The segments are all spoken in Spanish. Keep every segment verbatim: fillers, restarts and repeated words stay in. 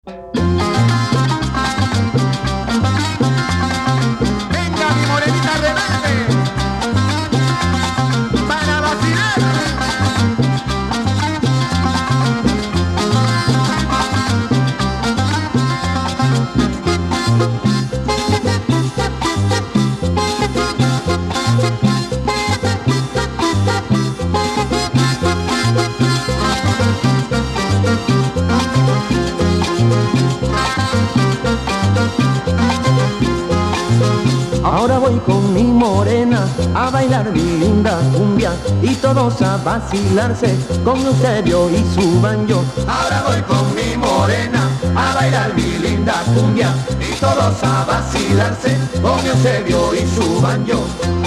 Venga mi morenita rebelde, para vacilar. Ahora voy con mi morena a bailar mi linda cumbia y todos a vacilarse con Eusebio y su banjo. Ahora voy con mi morena a bailar mi linda cumbia y todos a vacilarse con Eusebio y su banjo.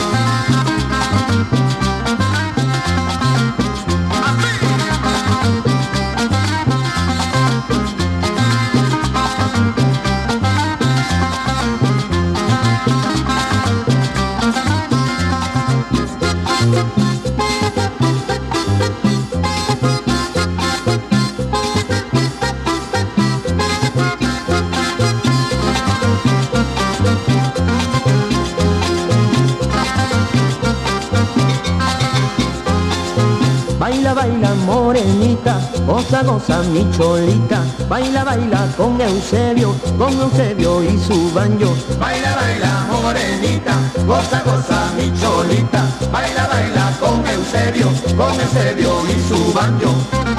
Baila, baila morenita, goza, goza mi cholita. Baila, baila con Eusebio, con Eusebio y su banjo. Baila, baila morenita, goza, goza mi cholita. Baila, baila con Eusebio, con Eusebio y su banjo.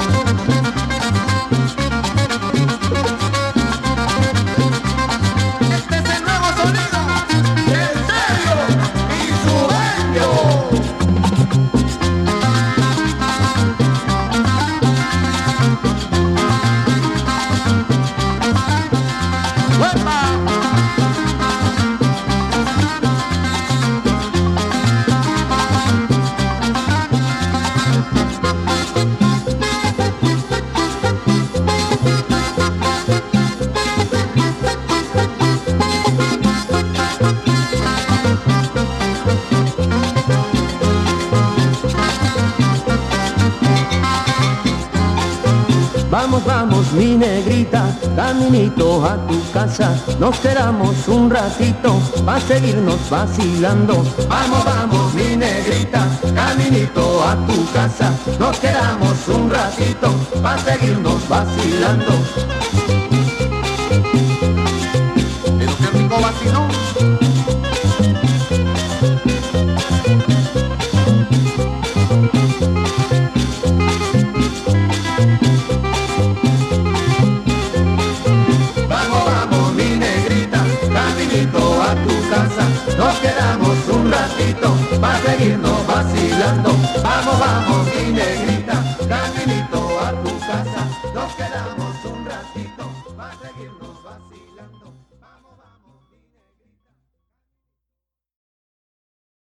Este es el nuevo sonido de Eusebio y su banjo. Vamos, vamos mi negrita, caminito a tu casa. Nos quedamos un ratito pa' seguirnos vacilando. Vamos, vamos mi negrita, caminito a tu casa. Nos quedamos un ratito pa' seguirnos vacilando. Pero qué rico vacilón. A tu casa, nos quedamos un ratito para seguirnos vacilando. Vamos, vamos, mi negrita, caminito a tu casa, nos quedamos un ratito para seguirnos vacilando.